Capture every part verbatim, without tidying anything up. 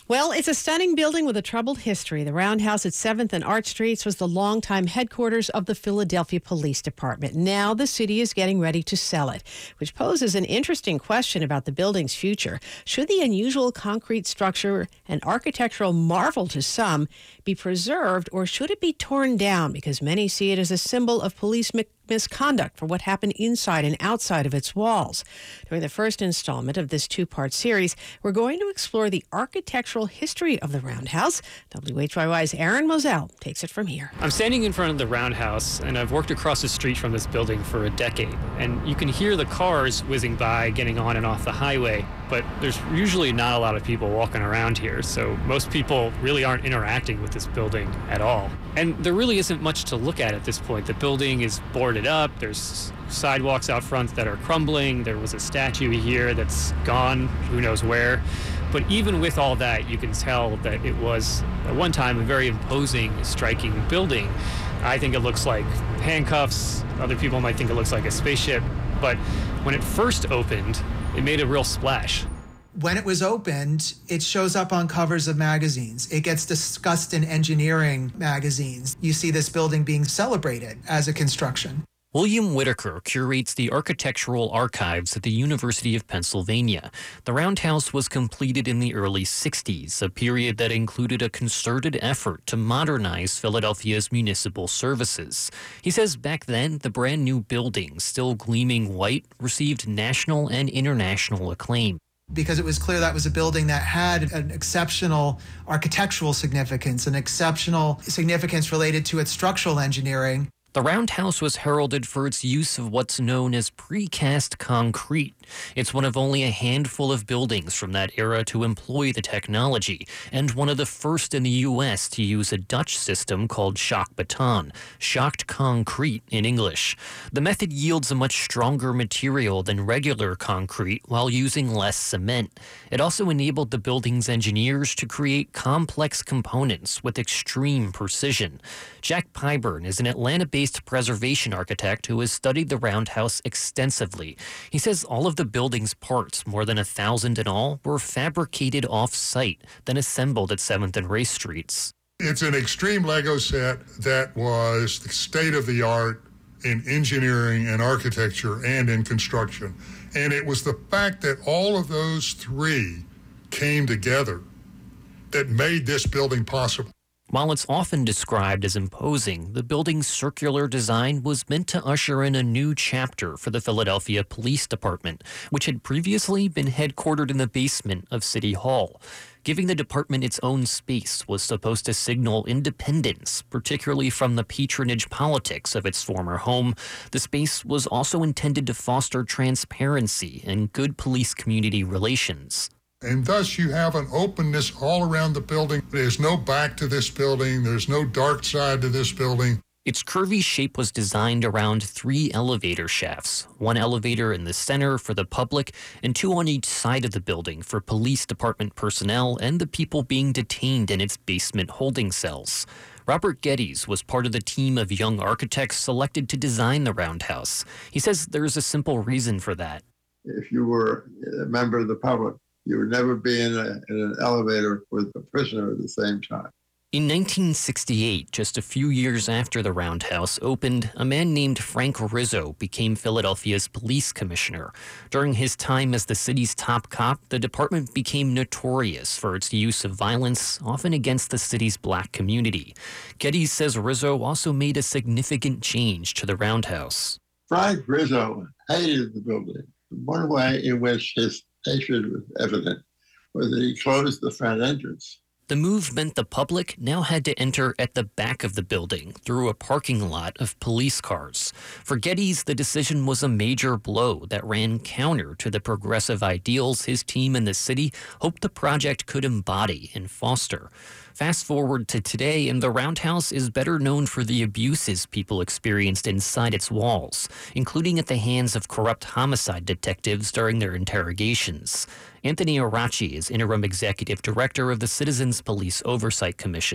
Well, it's a stunning building with a troubled history. The Roundhouse at seventh and Arch Streets was the longtime headquarters of the Philadelphia Police Department. Now the city is getting ready to sell it, which poses an interesting question about the building's future. Should the unusual concrete structure, an architectural marvel to some, be preserved, or should it be torn down because many see it as a symbol of police mi- misconduct for what happened inside and outside of its walls? During the first installment of this two-part series, we're going to explore the architectural history of the Roundhouse. W H Y Y's Aaron Moselle takes it from here. I'm standing in front of the Roundhouse, and I've worked across the street from this building for a decade. And you can hear the cars whizzing by, getting on and off the highway, but there's usually not a lot of people walking around here, so most people really aren't interacting with this building at all. And there really isn't much to look at at this point. The building is boarded up, there's sidewalks out front that are crumbling, there was a statue here that's gone, who knows where. But even with all that, you can tell that it was, at one time, a very imposing, striking building. I think it looks like handcuffs. Other people might think it looks like a spaceship. But when it first opened, it made a real splash. When it was opened, it shows up on covers of magazines. It gets discussed in engineering magazines. You see this building being celebrated as a construction. William Whitaker curates the architectural archives at the University of Pennsylvania. The Roundhouse was completed in the early sixties, a period that included a concerted effort to modernize Philadelphia's municipal services. He says back then, the brand new building, still gleaming white, received national and international acclaim. Because it was clear that was a building that had an exceptional architectural significance, an exceptional significance related to its structural engineering. The Roundhouse was heralded for its use of what's known as precast concrete. It's one of only a handful of buildings from that era to employ the technology, and one of the first in the U S to use a Dutch system called shock beton, shocked concrete in English. The method yields a much stronger material than regular concrete while using less cement. It also enabled the building's engineers to create complex components with extreme precision. Jack Pyburn is an Atlanta-based preservation architect who has studied the Roundhouse extensively. He says all of the building's parts, more than a thousand in all, were fabricated off-site, then assembled at seventh and Race Streets. It's an extreme Lego set that was the state-of-the-art in engineering and architecture and in construction. And it was the fact that all of those three came together that made this building possible. While it's often described as imposing, the building's circular design was meant to usher in a new chapter for the Philadelphia Police Department, which had previously been headquartered in the basement of City Hall. Giving the department its own space was supposed to signal independence, particularly from the patronage politics of its former home. The space was also intended to foster transparency and good police-community relations. And thus you have an openness all around the building. There's no back to this building. There's no dark side to this building. Its curvy shape was designed around three elevator shafts, one elevator in the center for the public and two on each side of the building for police department personnel and the people being detained in its basement holding cells. Robert Geddes was part of the team of young architects selected to design the Roundhouse. He says there is a simple reason for that. If you were a member of the public, you would never be in, a, in an elevator with a prisoner at the same time. In nineteen sixty-eight, just a few years after the Roundhouse opened, a man named Frank Rizzo became Philadelphia's police commissioner. During his time as the city's top cop, the department became notorious for its use of violence, often against the city's black community. Geddes says Rizzo also made a significant change to the Roundhouse. Frank Rizzo hated the building. One way in which his hatred was evident was that he closed the front entrance. The move meant the public now had to enter at the back of the building through a parking lot of police cars. For Geddes, the decision was a major blow that ran counter to the progressive ideals his team in the city hoped the project could embody and foster. Fast forward to today, and the Roundhouse is better known for the abuses people experienced inside its walls, including at the hands of corrupt homicide detectives during their interrogations. Anthony Arachi is interim executive director of the Citizens Police Oversight Commission.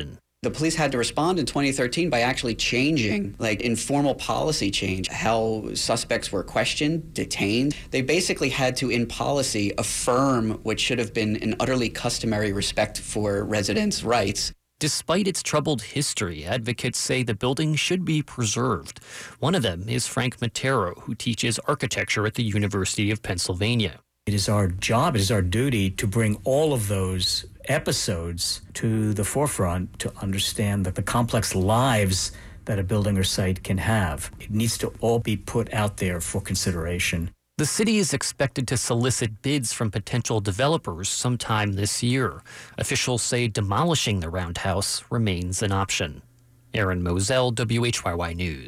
The police had to respond in twenty thirteen by actually changing, like informal policy change, how suspects were questioned, detained. They basically had to, in policy, affirm what should have been an utterly customary respect for residents' rights. Despite its troubled history, advocates say the building should be preserved. One of them is Frank Matero, who teaches architecture at the University of Pennsylvania. It is our job, it is our duty to bring all of those episodes to the forefront to understand that the complex lives that a building or site can have. It needs to all be put out there for consideration. The city is expected to solicit bids from potential developers sometime this year. Officials say demolishing the roundhouse remains an option. Aaron Moselle, W H Y Y News.